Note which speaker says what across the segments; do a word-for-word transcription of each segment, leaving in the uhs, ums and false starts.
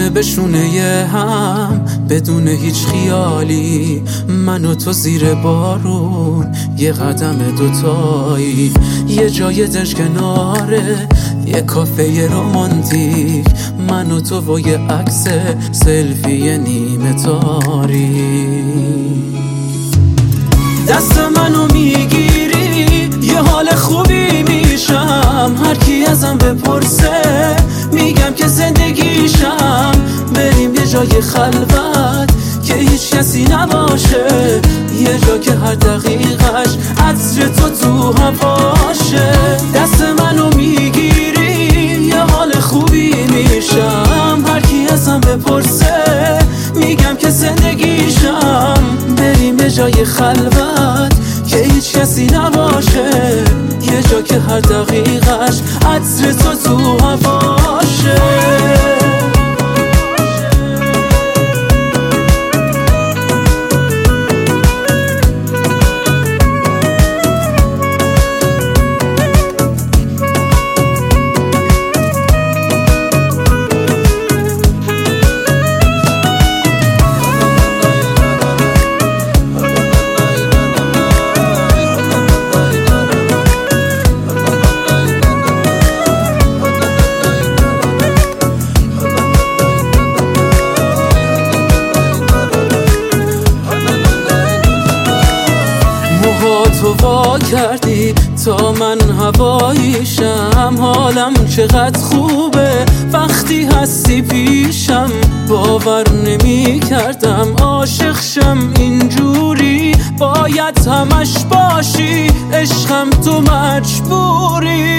Speaker 1: شونه به شونه هم بدون هیچ خیالی، من و تو زیر بارون یه قدم دوتایی، یه جای دش کناره یه کافه رومانتیک، من و تو و یه عکس سلفی نیمه تاری. دست منو میگیری یه حال خوبی میشم، هر کی ازم بپرسه میگم که زندگیشم. بریم یه جای خلوت که هیچ کسی نباشه، یه جا که هر دقیقش عطر تو تو هواشه. دست منو میگیری یه حال خوبی میشم، هر کی ازم بپرسه میگم که زندگیشم. بریم یه جای خلوت که هیچ کسی نباشه، یه جا که هر دقیقش عطر تو تو هواشه. تو وا کردی تا من هواییشم، حالم چقدر خوبه وقتی هستی پیشم. باور نمی کردم عاشق شم اینجوری، باید همش باشی عشقم تو مجبوری.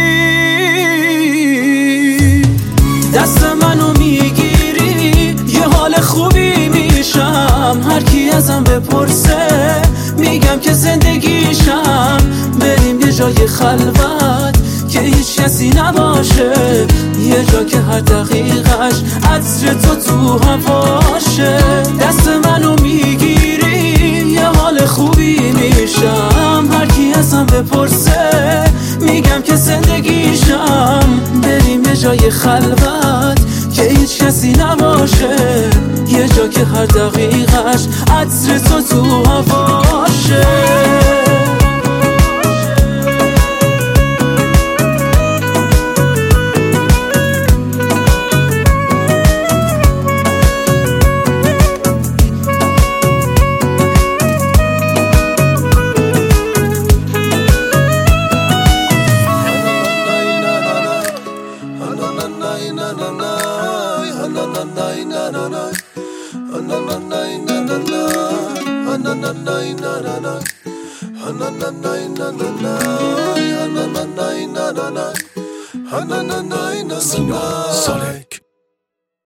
Speaker 1: دست منو میگیری یه حال خوبی میشم، هر کی ازم بپرسه میگم که زندگیشم. بریم یه جای خلوت که هیچ کسی نباشه، یه جا که هر دقیقش عطر تو تو هواشه. دست منو میگیری یه حال خوبی میشم، هر کی ازم بپرسه میگم که زندگیشم. بریم یه جای خلوت که هیچ کسی نباشه، یه جا که هر دقیقش عطر تو تو هواشه.
Speaker 2: سینا صالح